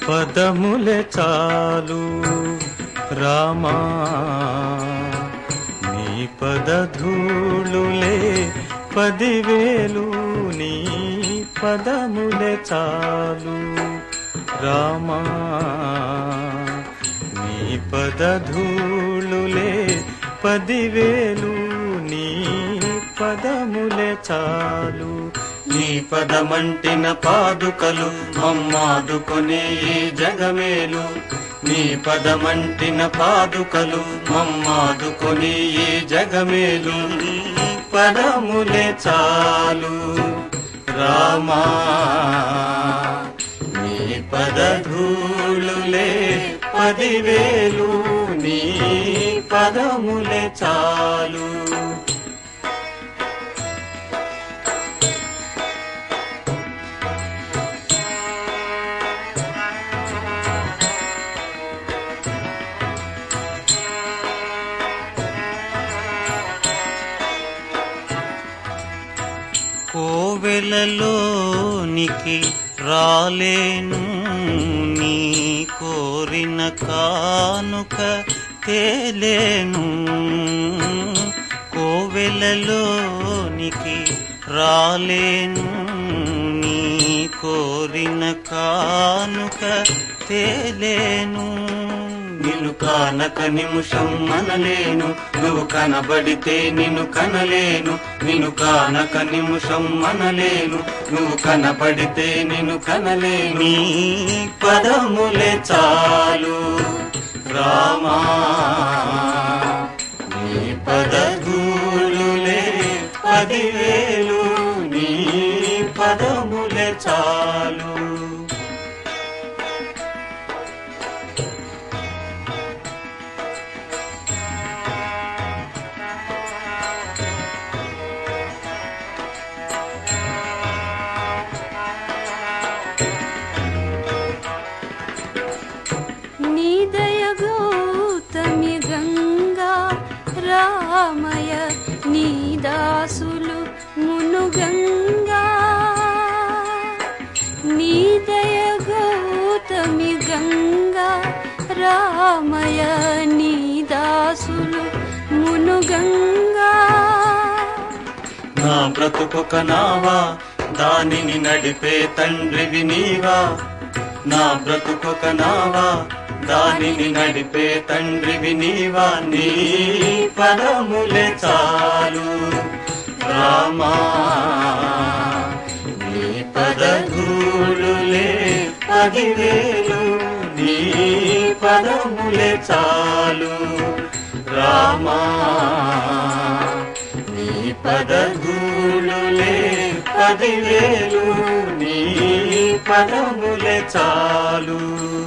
పదములే చాలు రామా నీ పదధూళులే 10,000 నీ పదములే చాలు రామా నీ పదధూళులే 10,000 నీ పదములే చాలు నీ పదమంటిన పాదుకలు మమ్మాదుకొనే ఈ జగమేలు నీ పదమంటిన పాదుకలు మమ్మాదుకొని ఈ జగమేలు పదములే చాలు రామా నీ పదధూళులే 10,000 నీ పదములే చాలు కోవెలలోనికి రాలేను నీ కోరిన కానుక తేలేను కోవెలలోనికి రాలేను నీ కోరిన కానుక తేలేను నిన్ను కానక నిమిషం మనలేను నువ్వు కనబడితే నిన్ను కనలేను నిన్ను కానక నిమిషం మనలేను నువ్వు కనబడితే నిన్ను కనలేను నీ పదములే చాలు రామా నీ పదధూళులే 10,000 నీ పదములే చాలు నీ దయగౌతమి గంగా రామయ నీ దాసులు మునుగంగా నీ దయగౌతమి గంగా రామయ నీ దాసులు మునుగంగా నా బ్రతుకొక నావా దానిని నడిపే తండ్రివి నీవా నా బ్రతుకొక నావా దానిని నడిపే తండ్రివి నీవా నీ పదములే చాలు రామా నీ పదధూళులే 10,000 నీ పదములే చాలు రామా నీ పదధూళులే 10,000 నీ పదములే చాలు